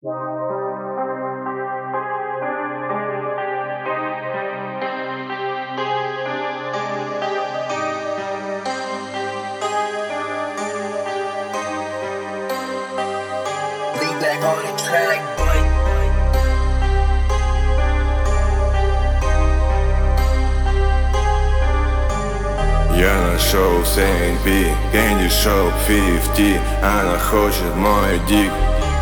Black on the track, boy. Я нашел CNP, Candy Shop 50. Она хочет мой дик.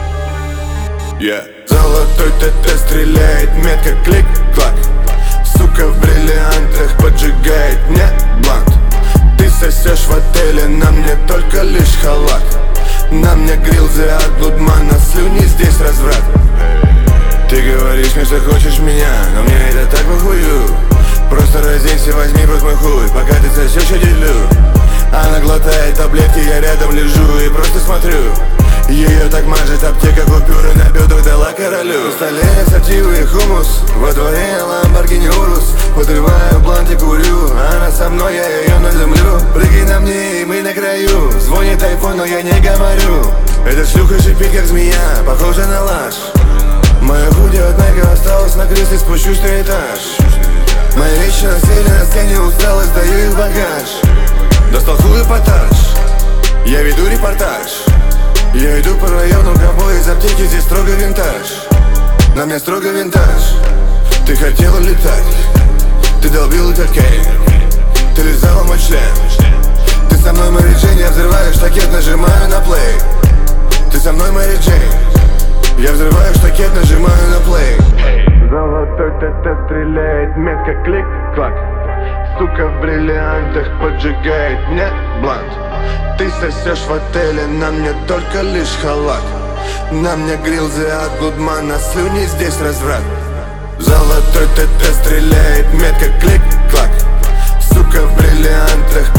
Золотой ТТ стреляет метко, клик-клак. Сука в бриллиантах поджигает мне блант. Ты сосешь в отеле, на мне только лишь халат. На мне грилзы от блудмана, слюни здесь разврат. Ты говоришь мне, что хочешь меня, но мне это так похую. Просто разденься, возьми в рот мой хуй, пока ты сосешь, я делю. Она глотает таблетки, я рядом лежу и просто смотрю. Ее так мажет аптека, купюры на бедрах дала королю. На столе сативы и хумус, во дворе Lamborghini Urus. Подрываю блант и курю, она со мной, я ее наземлю. Прыгай на мне, и мы на краю. Звонит айфон, но я не говорю. Эта шлюха шипит, как змея, похожа на ложь. Моя худи от Nike осталась на кресле, спущусь на этаж. Мои вещи носили на сцене, устал и сдаю их в багаж. Достал хуй эпатаж, я веду репортаж. Я иду по району, ковбой из аптеки, здесь строго винтаж. На мне строго винтаж. Ты хотела летать, ты долбила кокейн, ты лизала мой член. Ты со мной, Мэри Джейн, я взрываю штакет, нажимаю на плей. Ты со мной, Мэри Джейн, я взрываю штакет, нажимаю на плей. Золотой ТТ стреляет метко, клик-клак. Сука в бриллиантах поджигает мне блант. Ты сосешь в отеле, на мне только лишь халат. На мне грилзы от блудмана, слюни здесь разврат. Золотой ТТ стреляет метко, клик-клак. Сука в бриллиантах